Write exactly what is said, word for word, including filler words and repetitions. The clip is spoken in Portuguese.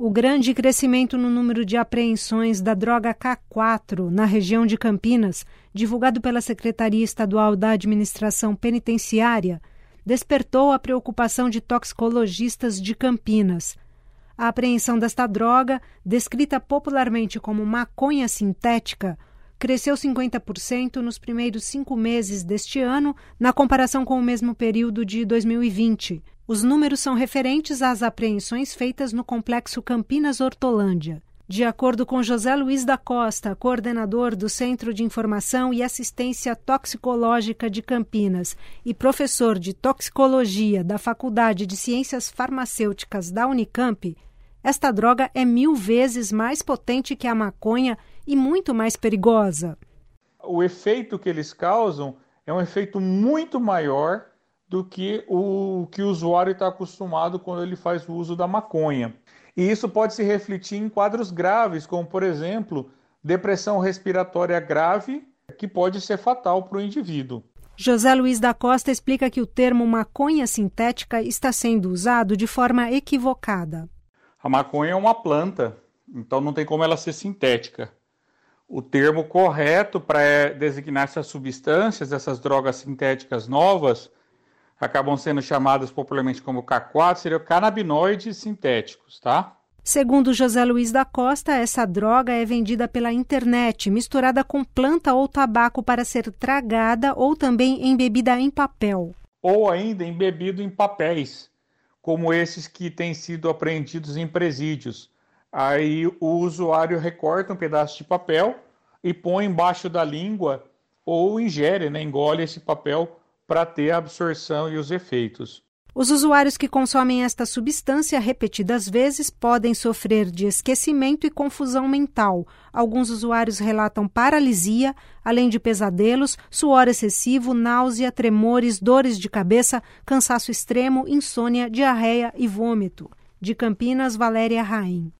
O grande crescimento no número de apreensões da droga K quatro na região de Campinas, divulgado pela Secretaria Estadual da Administração Penitenciária, despertou a preocupação de toxicologistas de Campinas. A apreensão desta droga, descrita popularmente como maconha sintética, cresceu cinquenta por cento nos primeiros cinco meses deste ano, na comparação com o mesmo período de dois mil e vinte. Os números são referentes às apreensões feitas no complexo Campinas-Hortolândia. De acordo com José Luiz da Costa, coordenador do Centro de Informação e Assistência Toxicológica de Campinas e professor de toxicologia da Faculdade de Ciências Farmacêuticas da Unicamp, esta droga é mil vezes mais potente que a maconha e muito mais perigosa. O efeito que eles causam é um efeito muito maior do que o que o usuário está acostumado quando ele faz o uso da maconha. E isso pode se refletir em quadros graves, como, por exemplo, depressão respiratória grave, que pode ser fatal para o indivíduo. José Luiz da Costa explica que o termo maconha sintética está sendo usado de forma equivocada. A maconha é uma planta, então não tem como ela ser sintética. O termo correto para designar essas substâncias, essas drogas sintéticas novas, acabam sendo chamadas popularmente como K quatro, seriam canabinoides sintéticos, tá? Segundo José Luiz da Costa, essa droga é vendida pela internet, misturada com planta ou tabaco para ser tragada ou também embebida em papel. Ou ainda embebido em papéis, como esses que têm sido apreendidos em presídios. Aí o usuário recorta um pedaço de papel e põe embaixo da língua ou ingere, né, engole esse papel para ter a absorção e os efeitos. Os usuários que consomem esta substância repetidas vezes podem sofrer de esquecimento e confusão mental. Alguns usuários relatam paralisia, além de pesadelos, suor excessivo, náusea, tremores, dores de cabeça, cansaço extremo, insônia, diarreia e vômito. De Campinas, Valéria Raim.